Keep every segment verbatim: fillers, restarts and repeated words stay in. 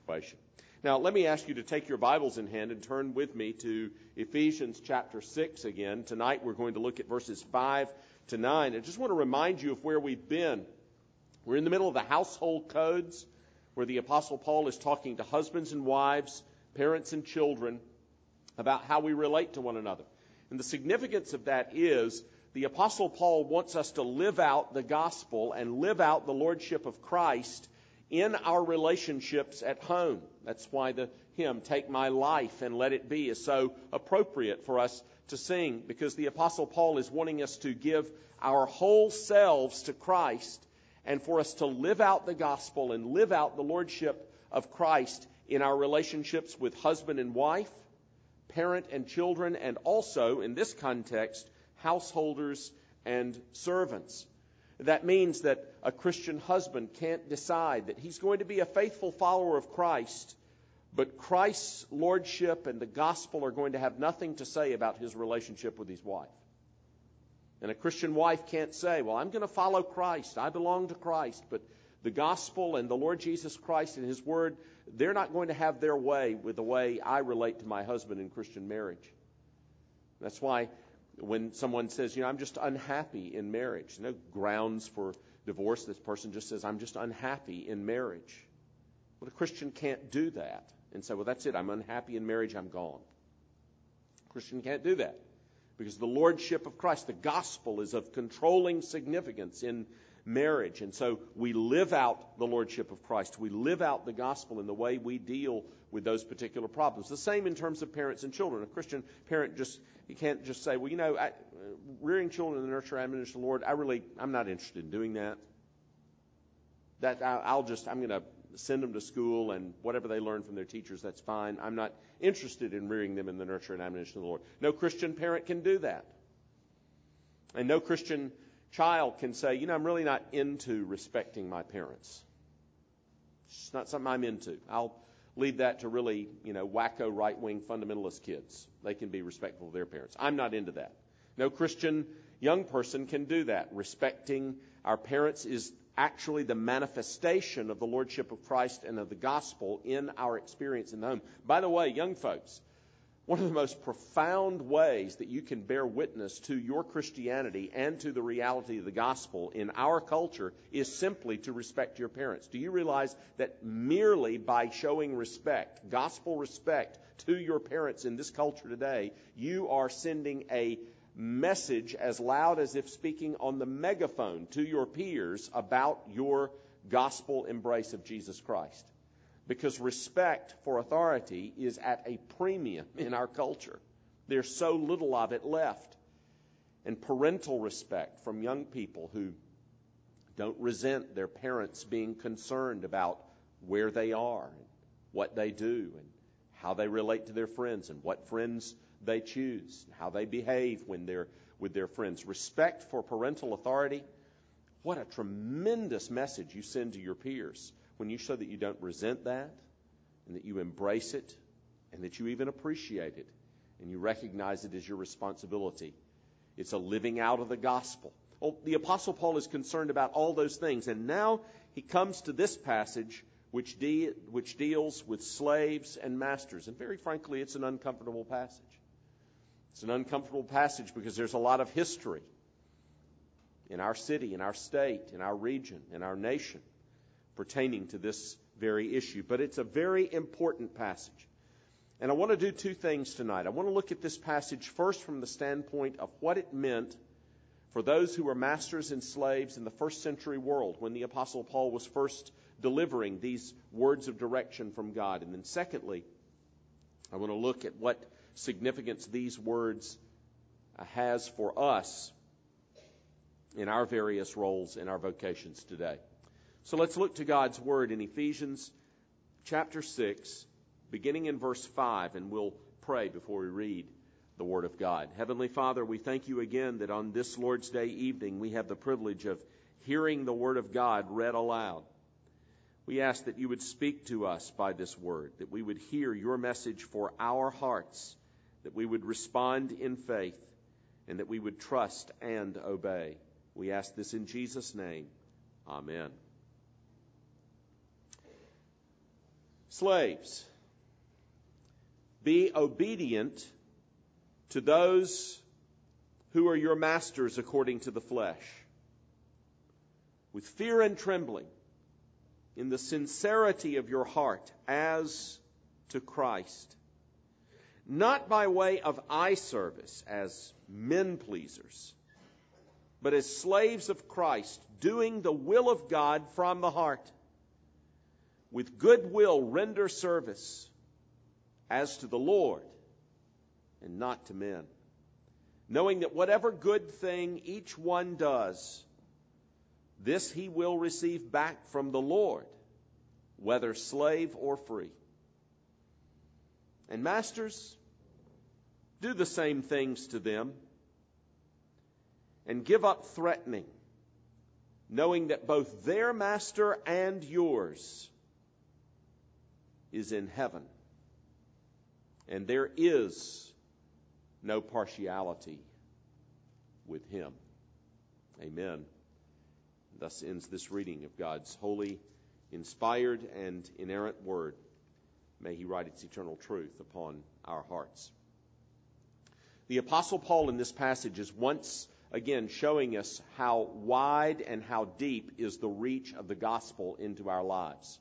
situation. Now, let me ask you to take your Bibles in hand and turn with me to Ephesians chapter six again. Tonight we're going to look at verses five to nine. I just want to remind you of where we've been. We're in the middle of the household codes, where the Apostle Paul is talking to husbands and wives, parents and children, about how we relate to one another. And the significance of that is the Apostle Paul wants us to live out the gospel and live out the lordship of Christ in our relationships at home. That's why the hymn, Take My Life and Let It Be, is so appropriate for us to sing, because the Apostle Paul is wanting us to give our whole selves to Christ and for us to live out the gospel and live out the lordship of Christ in our relationships with husband and wife, parent and children, and also, in this context, householders and servants. That means that a Christian husband can't decide that he's going to be a faithful follower of Christ, but Christ's lordship and the gospel are going to have nothing to say about his relationship with his wife. And a Christian wife can't say, well, I'm going to follow Christ. I belong to Christ. But the gospel and the Lord Jesus Christ and his word, they're not going to have their way with the way I relate to my husband in Christian marriage. That's why when someone says, you know, I'm just unhappy in marriage, no grounds for divorce. This person just says, I'm just unhappy in marriage. But a Christian can't do that and say, well, that's it. I'm unhappy in marriage. I'm gone. A Christian can't do that because the lordship of Christ, the gospel, is of controlling significance in marriage. And so we live out the lordship of Christ. We live out the gospel in the way we deal with those particular problems. The same in terms of parents and children. A Christian parent just You can't just say, well, you know, I, rearing children in the nurture and admonition of the Lord, I really, I'm not interested in doing that. That I, I'll just, I'm going to send them to school, and whatever they learn from their teachers, that's fine. I'm not interested in rearing them in the nurture and admonition of the Lord. No Christian parent can do that. And no Christian child can say, you know, I'm really not into respecting my parents. It's not something I'm into. I'll leave that to really, you know, wacko right-wing fundamentalist kids. They can be respectful of their parents. I'm not into that. No Christian young person can do that. Respecting our parents is actually the manifestation of the lordship of Christ and of the gospel in our experience in the home. By the way, young folks, one of the most profound ways that you can bear witness to your Christianity and to the reality of the gospel in our culture is simply to respect your parents. Do you realize that merely by showing respect, gospel respect to your parents in this culture today, you are sending a message as loud as if speaking on the megaphone to your peers about your gospel embrace of Jesus Christ? Because respect for authority is at a premium in our culture. There's so little of it left. And parental respect from young people who don't resent their parents being concerned about where they are, and what they do, and how they relate to their friends, and what friends they choose, and how they behave when they're with their friends. Respect for parental authority, what a tremendous message you send to your peers when you show that you don't resent that, and that you embrace it, and that you even appreciate it, and you recognize it as your responsibility. It's a living out of the gospel. Well, the Apostle Paul is concerned about all those things, and now he comes to this passage which, de- which deals with slaves and masters. And very frankly, it's an uncomfortable passage. It's an uncomfortable passage because there's a lot of history in our city, in our state, in our region, in our nation, pertaining to this very issue. But it's a very important passage. And I want to do two things tonight. I want to look at this passage first from the standpoint of what it meant for those who were masters and slaves in the first century world when the Apostle Paul was first delivering these words of direction from God. And then secondly, I want to look at what significance these words has for us in our various roles in our vocations today. So let's look to God's Word in Ephesians chapter six, beginning in verse five, and we'll pray before we read the Word of God. Heavenly Father, we thank you again that on this Lord's Day evening we have the privilege of hearing the Word of God read aloud. We ask that you would speak to us by this Word, that we would hear your message for our hearts, that we would respond in faith, and that we would trust and obey. We ask this in Jesus' name. Amen. Slaves, be obedient to those who are your masters according to the flesh, with fear and trembling, in the sincerity of your heart, as to Christ, not by way of eye service as men pleasers, but as slaves of Christ, doing the will of God from the heart. With good will render service as to the Lord and not to men, knowing that whatever good thing each one does, this he will receive back from the Lord, whether slave or free. And masters, do the same things to them, and give up threatening, knowing that both their master and yours is in heaven, and there is no partiality with him. Amen. Thus ends this reading of God's holy, inspired, and inerrant word. May he write its eternal truth upon our hearts. The Apostle Paul in this passage is once again showing us how wide and how deep is the reach of the gospel into our lives.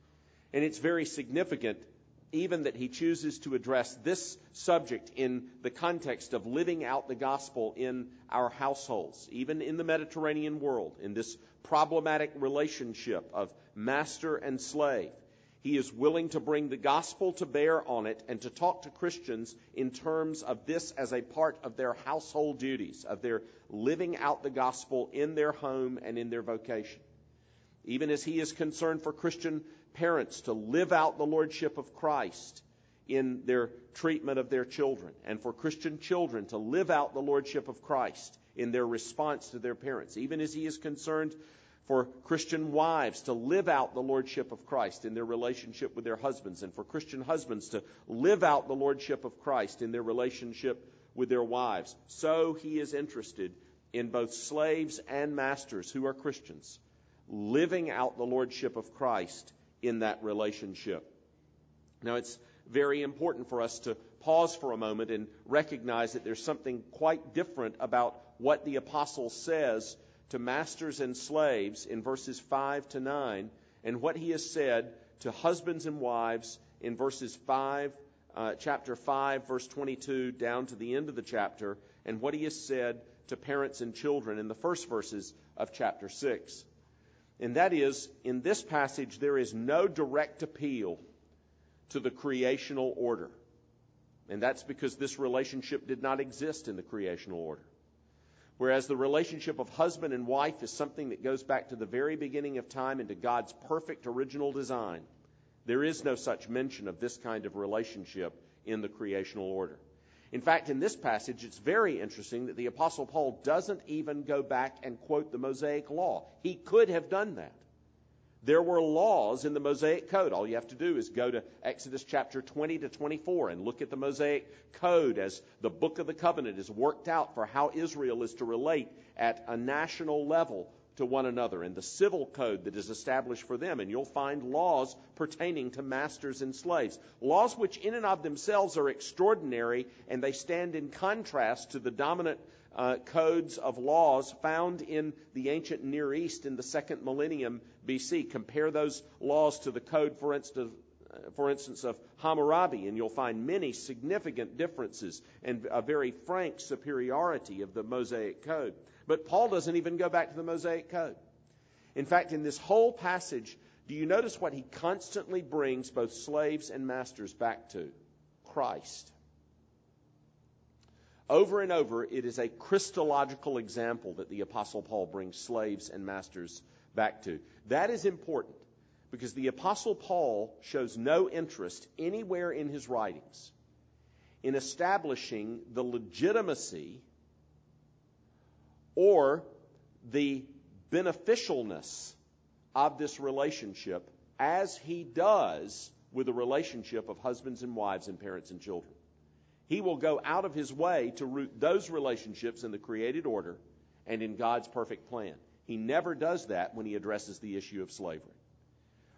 And it's very significant even that he chooses to address this subject in the context of living out the gospel in our households, even in the Mediterranean world, in this problematic relationship of master and slave. He is willing to bring the gospel to bear on it and to talk to Christians in terms of this as a part of their household duties, of their living out the gospel in their home and in their vocation. Even as he is concerned for Christian parents to live out the lordship of Christ in their treatment of their children, and for Christian children to live out the lordship of Christ in their response to their parents. Even as he is concerned for Christian wives to live out the lordship of Christ in their relationship with their husbands, and for Christian husbands to live out the lordship of Christ in their relationship with their wives. So he is interested in both slaves and masters who are Christians living out the lordship of Christ in that relationship. Now, it's very important for us to pause for a moment and recognize that there's something quite different about what the apostle says to masters and slaves in verses five to nine, and what he has said to husbands and wives in verses five, uh, chapter five, verse twenty-two, down to the end of the chapter, and what he has said to parents and children in the first verses of chapter six. And that is, in this passage, there is no direct appeal to the creational order. And that's because this relationship did not exist in the creational order. Whereas the relationship of husband and wife is something that goes back to the very beginning of time and to God's perfect original design, there is no such mention of this kind of relationship in the creational order. In fact, in this passage, it's very interesting that the Apostle Paul doesn't even go back and quote the Mosaic Law. He could have done that. There were laws in the Mosaic Code. All you have to do is go to Exodus chapter twenty to twenty-four and look at the Mosaic Code as the Book of the Covenant is worked out for how Israel is to relate at a national level to one another, and the civil code that is established for them. And you'll find laws pertaining to masters and slaves. Laws which in and of themselves are extraordinary, and they stand in contrast to the dominant uh, codes of laws found in the ancient Near East in the second millennium B C. Compare those laws to the code, for instance, for instance, of Hammurabi, and you'll find many significant differences and a very frank superiority of the Mosaic Code. But Paul doesn't even go back to the Mosaic Code. In fact, in this whole passage, do you notice what he constantly brings both slaves and masters back to? Christ. Over and over, it is a Christological example that the Apostle Paul brings slaves and masters back to. That is important because the Apostle Paul shows no interest anywhere in his writings in establishing the legitimacy or the beneficialness of this relationship as he does with the relationship of husbands and wives and parents and children. He will go out of his way to root those relationships in the created order and in God's perfect plan. He never does that when he addresses the issue of slavery.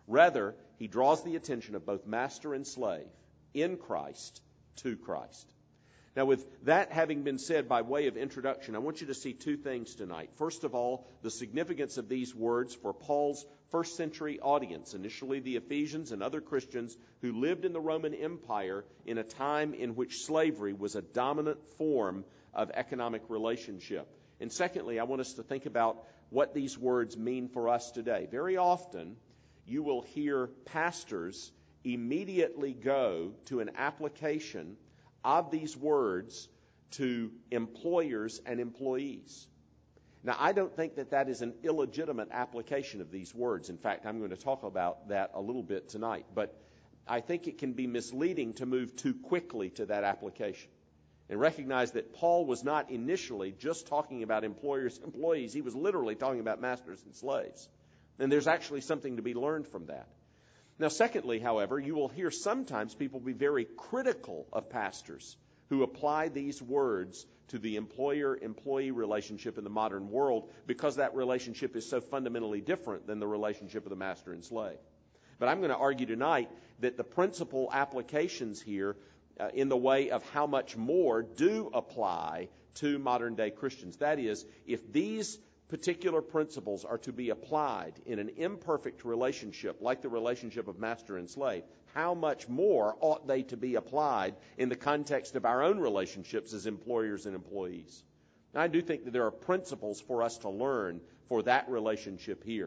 Rather, he draws the attention of both master and slave in Christ to Christ. Now, with that having been said by way of introduction, I want you to see two things tonight. First of all, the significance of these words for Paul's first century audience, initially the Ephesians and other Christians who lived in the Roman Empire in a time in which slavery was a dominant form of economic relationship. And secondly, I want us to think about what these words mean for us today. Very often, you will hear pastors immediately go to an application of these words to employers and employees. Now, I don't think that that is an illegitimate application of these words. In fact, I'm going to talk about that a little bit tonight. But I think it can be misleading to move too quickly to that application. And recognize that Paul was not initially just talking about employers and employees. He was literally talking about masters and slaves. And there's actually something to be learned from that. Now, secondly, however, you will hear sometimes people be very critical of pastors who apply these words to the employer-employee relationship in the modern world because that relationship is so fundamentally different than the relationship of the master and slave. But I'm going to argue tonight that the principal applications here uh, in the way of how much more do apply to modern-day Christians. That is, if these particular principles are to be applied in an imperfect relationship like the relationship of master and slave, how much more ought they to be applied in the context of our own relationships as employers and employees? Now, I do think that there are principles for us to learn for that relationship here.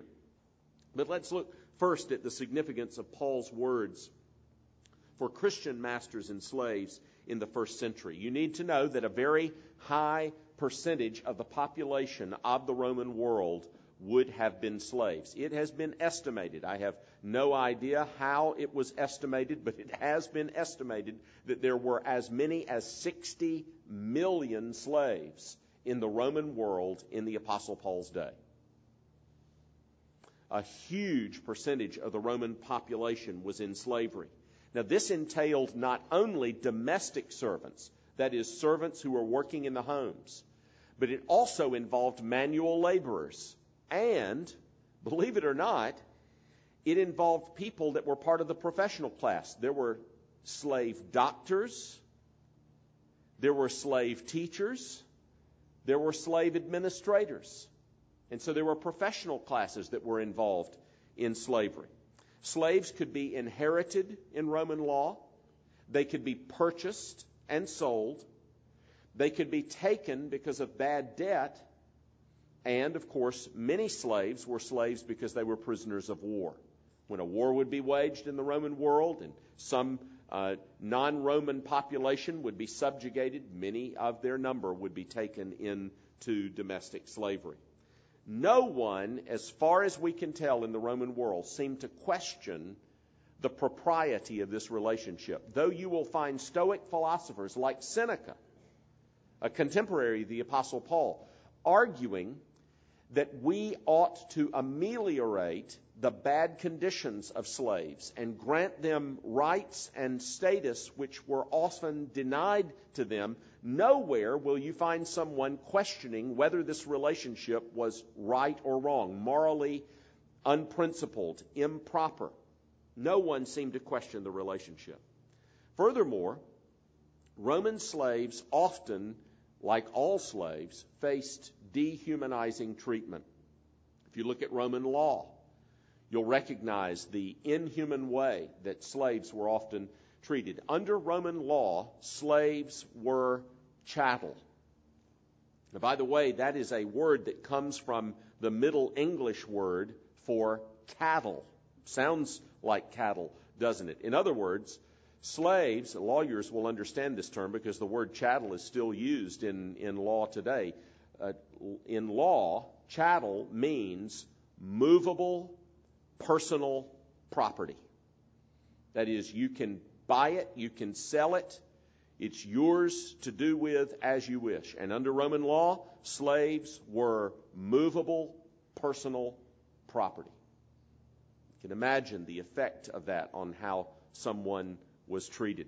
But let's look first at the significance of Paul's words for Christian masters and slaves in the first century. You need to know that a very high percentage of the population of the Roman world would have been slaves. It has been estimated. I have no idea how it was estimated, but it has been estimated that there were as many as sixty million slaves in the Roman world in the Apostle Paul's day. A huge percentage of the Roman population was in slavery. Now, this entailed not only domestic servants, that is, servants who were working in the homes, but it also involved manual laborers. And, believe it or not, it involved people that were part of the professional class. There were slave doctors, there were slave teachers, there were slave administrators. And so there were professional classes that were involved in slavery. Slaves could be inherited in Roman law. They could be purchased and sold. They could be taken because of bad debt. And, of course, many slaves were slaves because they were prisoners of war. When a war would be waged in the Roman world and some uh, non-Roman population would be subjugated, many of their number would be taken into domestic slavery. No one, as far as we can tell in the Roman world, seemed to question the propriety of this relationship, though you will find Stoic philosophers like Seneca, a contemporary of the Apostle Paul, arguing that we ought to ameliorate the bad conditions of slaves and grant them rights and status which were often denied to them. Nowhere will you find someone questioning whether this relationship was right or wrong, morally unprincipled, improper. No one seemed to question the relationship. Furthermore, Roman slaves often, like all slaves, faced dehumanizing treatment. If you look at Roman law, you'll recognize the inhuman way that slaves were often treated. Under Roman law, slaves were chattel. Now, by the way, that is a word that comes from the Middle English word for cattle. Sounds like cattle, doesn't it? In other words, slaves, lawyers will understand this term because the word chattel is still used in, in law today. Uh, in law, chattel means movable personal property. That is, you can buy it, you can sell it, it's yours to do with as you wish. And under Roman law, slaves were movable personal property. You can imagine the effect of that on how someone was treated.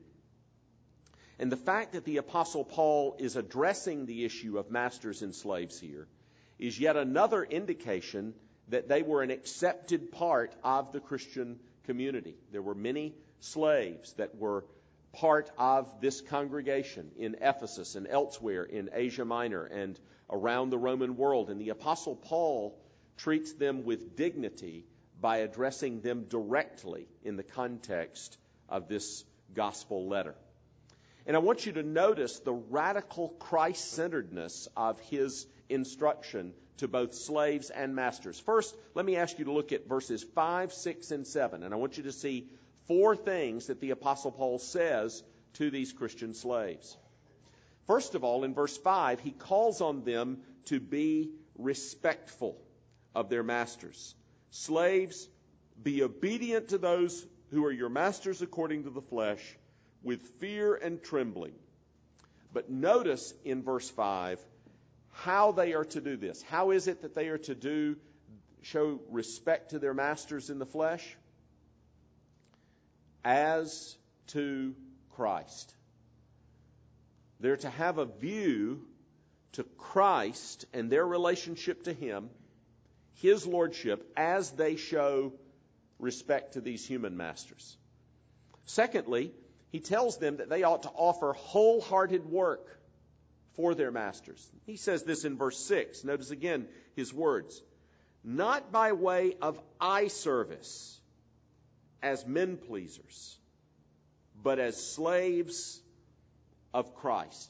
And the fact that the Apostle Paul is addressing the issue of masters and slaves here is yet another indication that they were an accepted part of the Christian community. There were many slaves that were part of this congregation in Ephesus and elsewhere in Asia Minor and around the Roman world. And the Apostle Paul treats them with dignity by addressing them directly in the context of this gospel letter. And I want you to notice the radical Christ-centeredness of his instruction to both slaves and masters. First, let me ask you to look at verses five, six, and seven. And I want you to see four things that the Apostle Paul says to these Christian slaves. First of all, in verse five, he calls on them to be respectful of their masters. Slaves, be obedient to those who are your masters according to the flesh, with fear and trembling. But notice in verse five how they are to do this. How is it that they are to do show respect to their masters in the flesh? As to Christ. They're to have a view to Christ and their relationship to him, his lordship, as they show respect to these human masters. Secondly, he tells them that they ought to offer wholehearted work for their masters. He says this in verse six. Notice again his words. Not by way of eye service as men pleasers, but as slaves of Christ.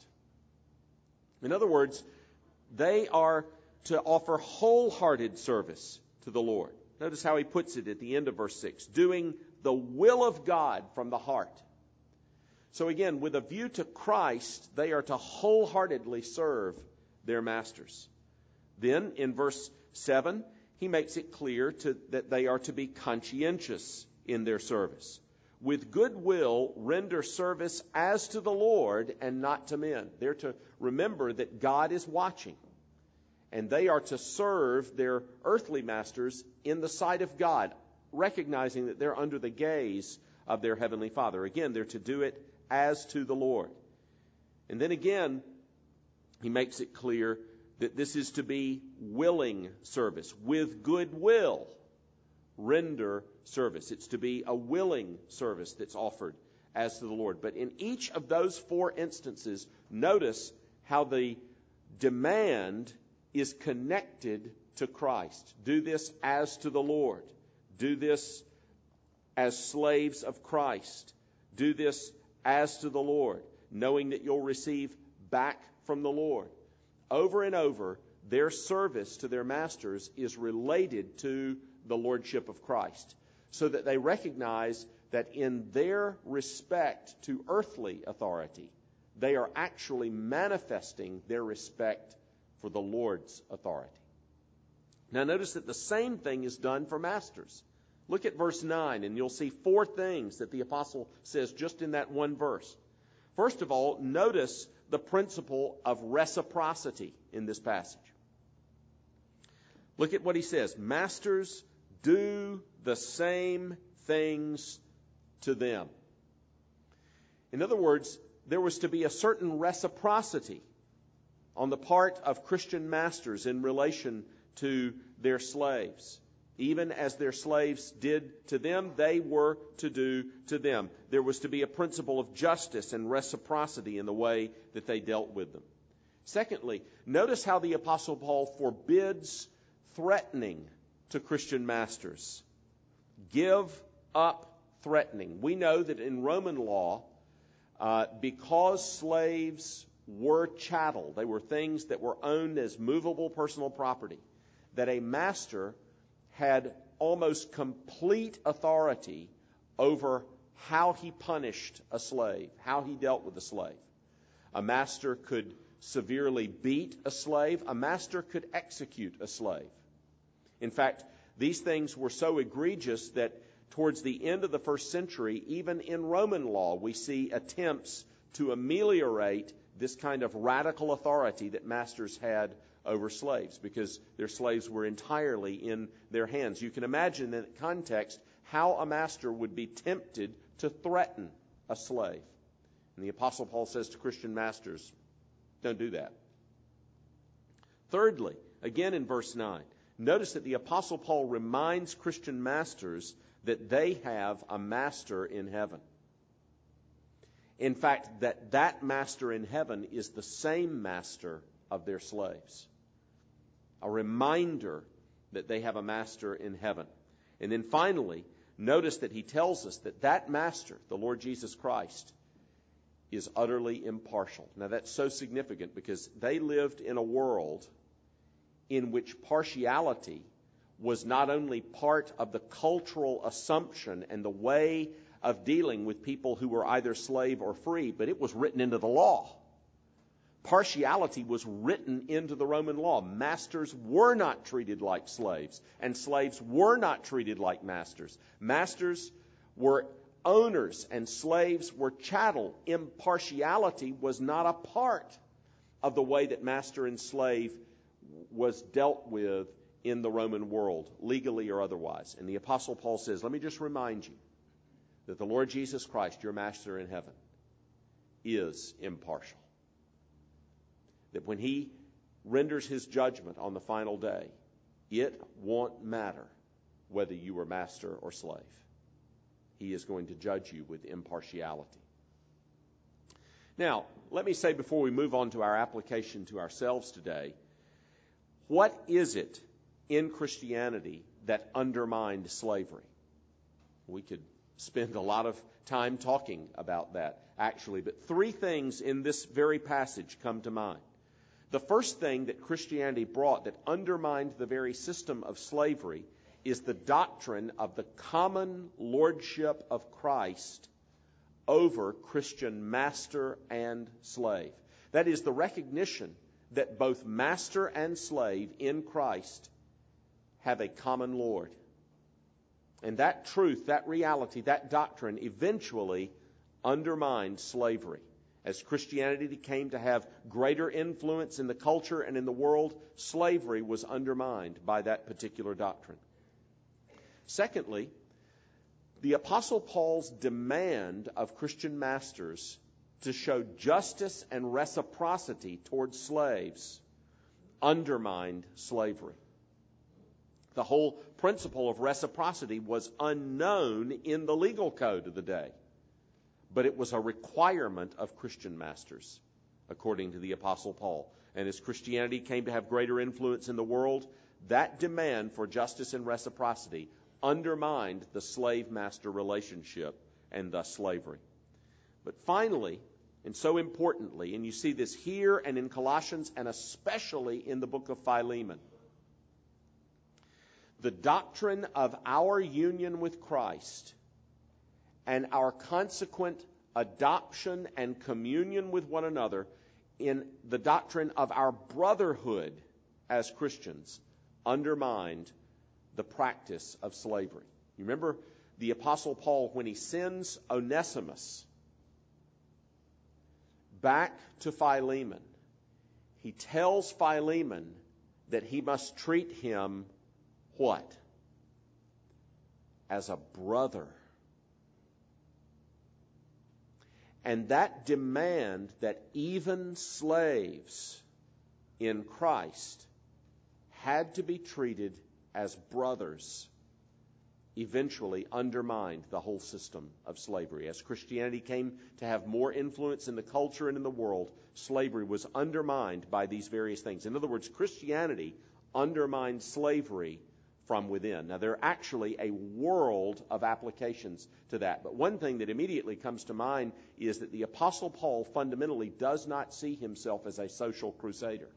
In other words, they are to offer wholehearted service to the Lord. Notice how he puts it at the end of verse six. Doing the will of God from the heart. So again, with a view to Christ, they are to wholeheartedly serve their masters. Then in verse seven, he makes it clear to, that they are to be conscientious in their service. With good will, render service as to the Lord and not to men. They're to remember that God is watching. And they are to serve their earthly masters in the sight of God, recognizing that they're under the gaze of their heavenly Father. Again, they're to do it as to the Lord. And then again, he makes it clear that this is to be willing service. With good will, render service. It's to be a willing service that's offered as to the Lord. But in each of those four instances, notice how the demand is connected to Christ. Do this as to the Lord. Do this as slaves of Christ. Do this as to the Lord, knowing that you'll receive back from the Lord. Over and over, their service to their masters is related to the lordship of Christ, so that they recognize that in their respect to earthly authority, they are actually manifesting their respect for the Lord's authority. Now notice that the same thing is done for masters. Look at verse nine, and you'll see four things that the apostle says just in that one verse. First of all, notice the principle of reciprocity in this passage. Look at what he says. Masters, do the same things to them. In other words, there was to be a certain reciprocity on the part of Christian masters in relation to their slaves. Even as their slaves did to them, they were to do to them. There was to be a principle of justice and reciprocity in the way that they dealt with them. Secondly, notice how the Apostle Paul forbids threatening to Christian masters. Give up threatening. We know that in Roman law, uh, because slaves were chattel, they were things that were owned as movable personal property, that a master had almost complete authority over how he punished a slave, how he dealt with a slave. A master could severely beat a slave. A master could execute a slave. In fact, these things were so egregious that towards the end of the first century, even in Roman law, we see attempts to ameliorate this kind of radical authority that masters had over slaves, because their slaves were entirely in their hands. You can imagine in that context how a master would be tempted to threaten a slave. And the Apostle Paul says to Christian masters, don't do that. Thirdly, again in verse nine, notice that the Apostle Paul reminds Christian masters that they have a master in heaven. In fact, that that master in heaven is the same master of their slaves. A reminder that they have a master in heaven. And then finally, notice that he tells us that that master, the Lord Jesus Christ, is utterly impartial. Now that's so significant because they lived in a world in which partiality was not only part of the cultural assumption and the way of dealing with people who were either slave or free, but it was written into the law. Partiality was written into the Roman law. Masters were not treated like slaves, and slaves were not treated like masters. Masters were owners, and slaves were chattel. Impartiality was not a part of the way that master and slave was dealt with in the Roman world, legally or otherwise. And the Apostle Paul says, let me just remind you that the Lord Jesus Christ, your master in heaven, is impartial. That when he renders his judgment on the final day, it won't matter whether you were master or slave. He is going to judge you with impartiality. Now, let me say before we move on to our application to ourselves today, what is it in Christianity that undermined slavery? We could spend a lot of time talking about that, actually, but three things in this very passage come to mind. The first thing that Christianity brought that undermined the very system of slavery is the doctrine of the common lordship of Christ over Christian master and slave. That is the recognition that both master and slave in Christ have a common Lord. And that truth, that reality, that doctrine eventually undermined slavery. As Christianity came to have greater influence in the culture and in the world, slavery was undermined by that particular doctrine. Secondly, the Apostle Paul's demand of Christian masters to show justice and reciprocity towards slaves undermined slavery. The whole principle of reciprocity was unknown in the legal code of the day, but it was a requirement of Christian masters, according to the Apostle Paul. And as Christianity came to have greater influence in the world, that demand for justice and reciprocity undermined the slave-master relationship and thus slavery. But finally, and so importantly, and you see this here and in Colossians and especially in the book of Philemon, the doctrine of our union with Christ and our consequent adoption and communion with one another in the doctrine of our brotherhood as Christians undermined the practice of slavery. You remember the Apostle Paul, when he sends Onesimus back to Philemon, he tells Philemon that he must treat him what? As a brother. And that demand that even slaves in Christ had to be treated as brothers eventually undermined the whole system of slavery. As Christianity came to have more influence in the culture and in the world, slavery was undermined by these various things. In other words, Christianity undermined slavery from within. Now, there are actually a world of applications to that. But one thing that immediately comes to mind is that the Apostle Paul fundamentally does not see himself as a social crusader.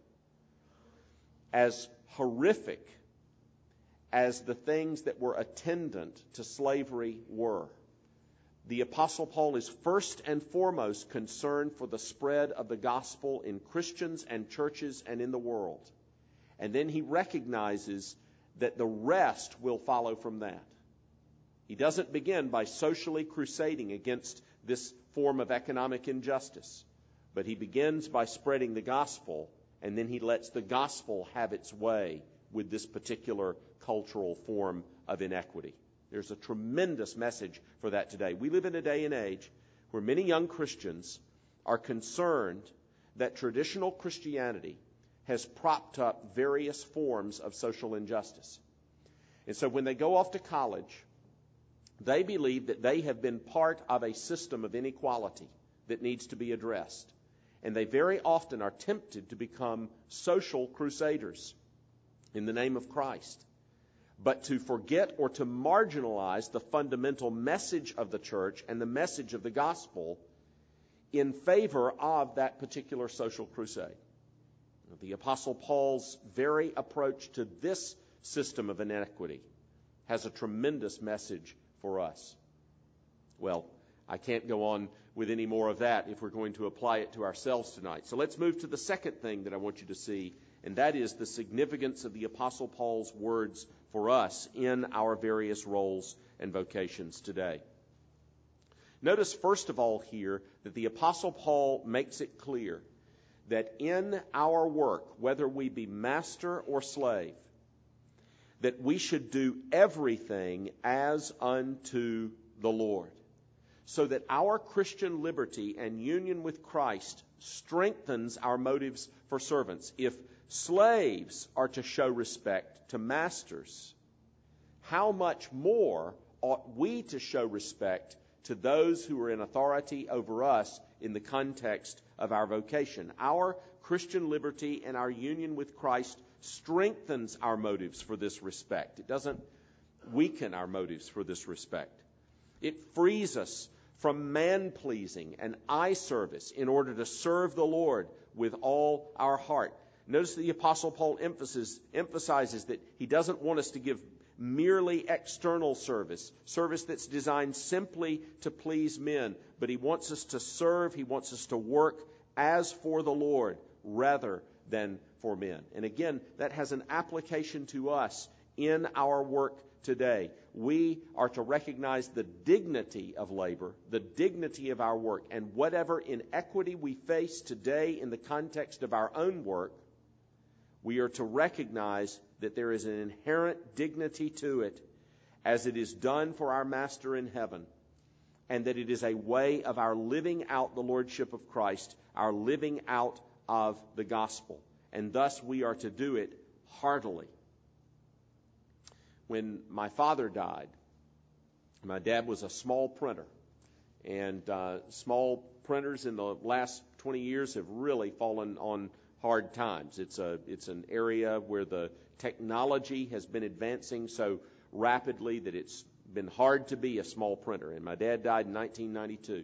As horrific as the things that were attendant to slavery were, the Apostle Paul is first and foremost concerned for the spread of the gospel in Christians and churches and in the world. And then he recognizes that the rest will follow from that. He doesn't begin by socially crusading against this form of economic injustice, but he begins by spreading the gospel, and then he lets the gospel have its way with this particular cultural form of inequity. There's a tremendous message for that today. We live in a day and age where many young Christians are concerned that traditional Christianity has propped up various forms of social injustice. And so when they go off to college, they believe that they have been part of a system of inequality that needs to be addressed. And they very often are tempted to become social crusaders in the name of Christ, but to forget or to marginalize the fundamental message of the church and the message of the gospel in favor of that particular social crusade. The Apostle Paul's very approach to this system of inequity has a tremendous message for us. Well, I can't go on with any more of that if we're going to apply it to ourselves tonight. So let's move to the second thing that I want you to see, and that is the significance of the Apostle Paul's words for us in our various roles and vocations today. Notice, first of all, here that the Apostle Paul makes it clear that in our work, whether we be master or slave, that we should do everything as unto the Lord, so that our Christian liberty and union with Christ strengthens our motives for servants. If slaves are to show respect to masters, how much more ought we to show respect to those who are in authority over us in the context of our vocation? Our Christian liberty and our union with Christ strengthens our motives for this respect. It doesn't weaken our motives for this respect. It frees us from man-pleasing and eye service in order to serve the Lord with all our heart. Notice the Apostle Paul emphasis, emphasizes that he doesn't want us to give merely external service, service that's designed simply to please men, but he wants us to serve, he wants us to work as for the Lord rather than for men. And again, that has an application to us in our work today. We are to recognize the dignity of labor, the dignity of our work, and whatever inequity we face today in the context of our own work, we are to recognize that there is an inherent dignity to it as it is done for our Master in heaven, and that it is a way of our living out the Lordship of Christ, our living out of the gospel. And thus we are to do it heartily. When my father died, my dad was a small printer. And uh, small printers in the last twenty years have really fallen on hard times. It's a it's an area where the technology has been advancing so rapidly that it's been hard to be a small printer. And my dad died in nineteen ninety-two.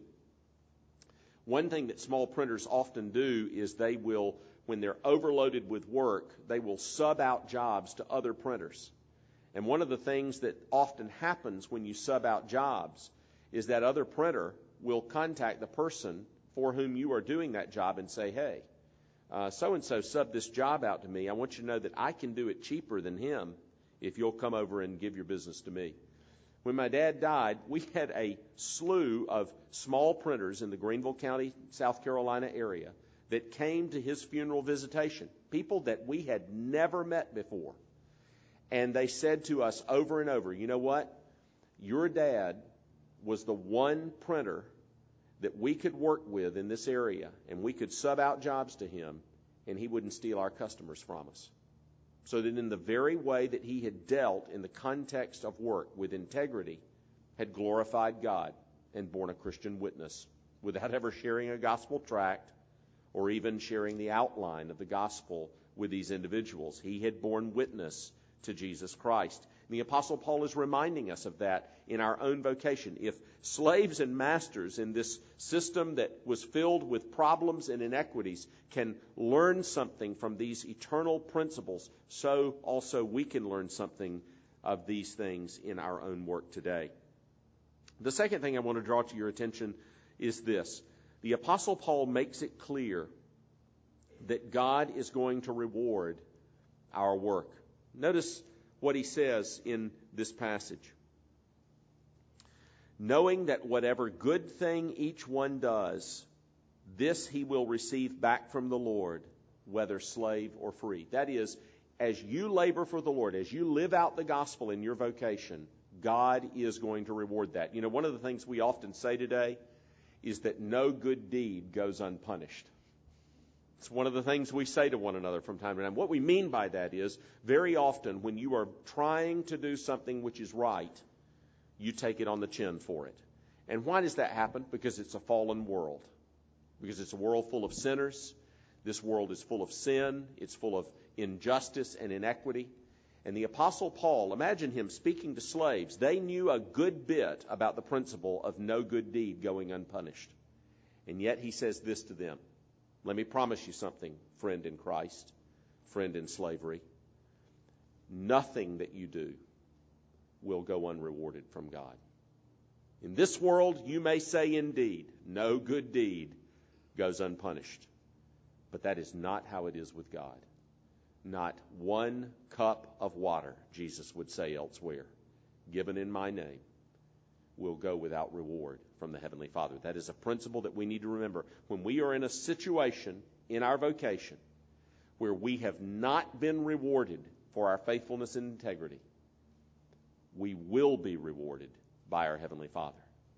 One thing that small printers often do is they will, when they're overloaded with work, they will sub out jobs to other printers. And one of the things that often happens when you sub out jobs is that other printer will contact the person for whom you are doing that job and say, hey, uh, so-and-so subbed this job out to me. I want you to know that I can do it cheaper than him if you'll come over and give your business to me. When my dad died, we had a slew of small printers in the Greenville County, South Carolina area that came to his funeral visitation, people that we had never met before. And they said to us over and over, you know what? Your dad was the one printer that we could work with in this area, and we could sub out jobs to him, and he wouldn't steal our customers from us. So that in the very way that he had dealt in the context of work with integrity, had glorified God and borne a Christian witness without ever sharing a gospel tract or even sharing the outline of the gospel with these individuals. He had borne witness to Jesus Christ. And the Apostle Paul is reminding us of that in our own vocation. If slaves and masters in this system that was filled with problems and inequities can learn something from these eternal principles, so also we can learn something of these things in our own work today. The second thing I want to draw to your attention is this. The Apostle Paul makes it clear that God is going to reward our work. Notice what he says in this passage. Knowing that whatever good thing each one does, this he will receive back from the Lord, whether slave or free. That is, as you labor for the Lord, as you live out the gospel in your vocation, God is going to reward that. You know, one of the things we often say today is that no good deed goes unpunished. It's one of the things we say to one another from time to time. What we mean by that is, very often when you are trying to do something which is right, you take it on the chin for it. And why does that happen? Because it's a fallen world. Because it's a world full of sinners. This world is full of sin. It's full of injustice and inequity. And the Apostle Paul, imagine him speaking to slaves. They knew a good bit about the principle of no good deed going unpunished. And yet he says this to them. Let me promise you something, friend in Christ, friend in slavery. Nothing that you do will go unrewarded from God. In this world, you may say indeed, no good deed goes unpunished. But that is not how it is with God. Not one cup of water, Jesus would say elsewhere, given in my name, will go without reward from the Heavenly Father. That is a principle that we need to remember. When we are in a situation in our vocation where we have not been rewarded for our faithfulness and integrity, we will be rewarded by our Heavenly Father.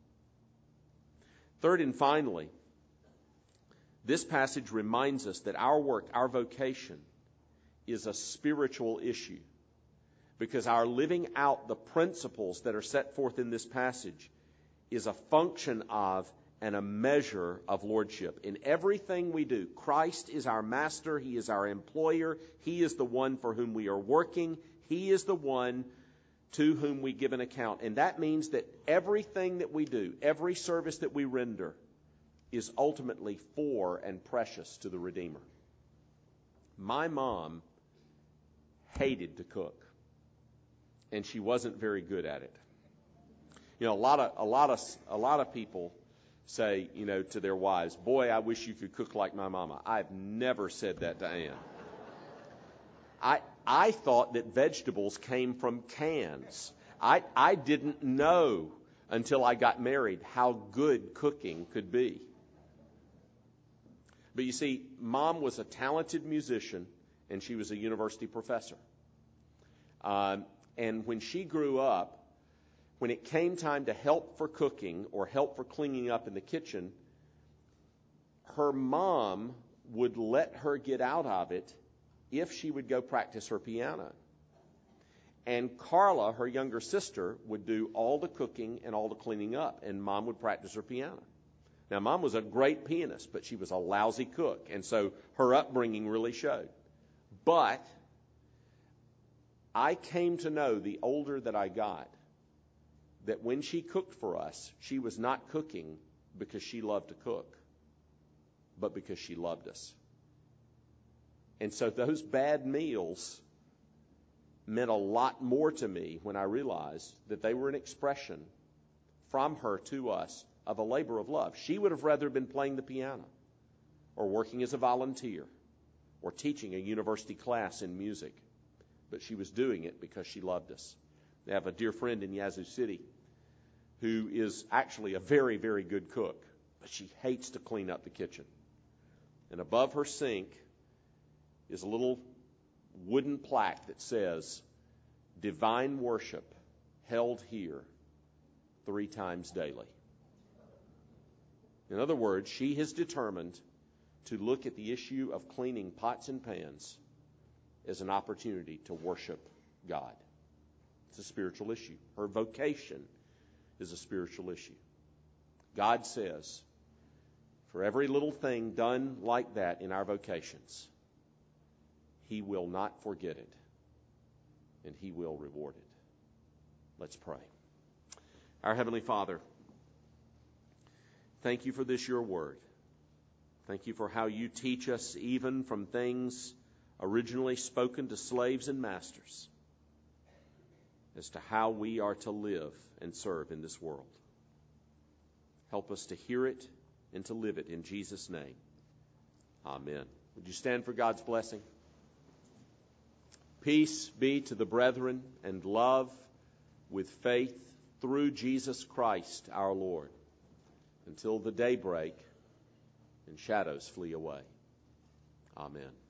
Third and finally, this passage reminds us that our work, our vocation, is a spiritual issue, because our living out the principles that are set forth in this passage is a function of and a measure of lordship. In everything we do, Christ is our master. He is our employer. He is the one for whom we are working. He is the one to whom we give an account. And that means that everything that we do, every service that we render, is ultimately for and precious to the Redeemer. My mom hated to cook, and she wasn't very good at it. You know, a lot of a lot of a lot of people say, you know, to their wives, "Boy, I wish you could cook like my mama." I've never said that to Ann. I I thought that vegetables came from cans. I I didn't know until I got married how good cooking could be. But you see, Mom was a talented musician, and she was a university professor. Um, and when she grew up, when it came time to help for cooking or help for cleaning up in the kitchen, her mom would let her get out of it if she would go practice her piano. And Carla, her younger sister, would do all the cooking and all the cleaning up, and Mom would practice her piano. Now, Mom was a great pianist, but she was a lousy cook, and so her upbringing really showed. But I came to know, the older that I got, that when she cooked for us, she was not cooking because she loved to cook, but because she loved us. And so those bad meals meant a lot more to me when I realized that they were an expression from her to us of a labor of love. She would have rather been playing the piano or working as a volunteer or teaching a university class in music, but she was doing it because she loved us. They have a dear friend in Yazoo City who is actually a very, very good cook, but she hates to clean up the kitchen. And above her sink is a little wooden plaque that says, "Divine worship held here three times daily." In other words, she has determined to look at the issue of cleaning pots and pans as an opportunity to worship God. It's a spiritual issue. Her vocation is a spiritual issue. God says, for every little thing done like that in our vocations, He will not forget it, and He will reward it. Let's pray. Our Heavenly Father, thank You for this, Your word. Thank You for how You teach us even from things originally spoken to slaves and masters as to how we are to live and serve in this world. Help us to hear it and to live it in Jesus' name. Amen. Would you stand for God's blessing? Peace be to the brethren, and love with faith through Jesus Christ our Lord, until the day break and shadows flee away. Amen.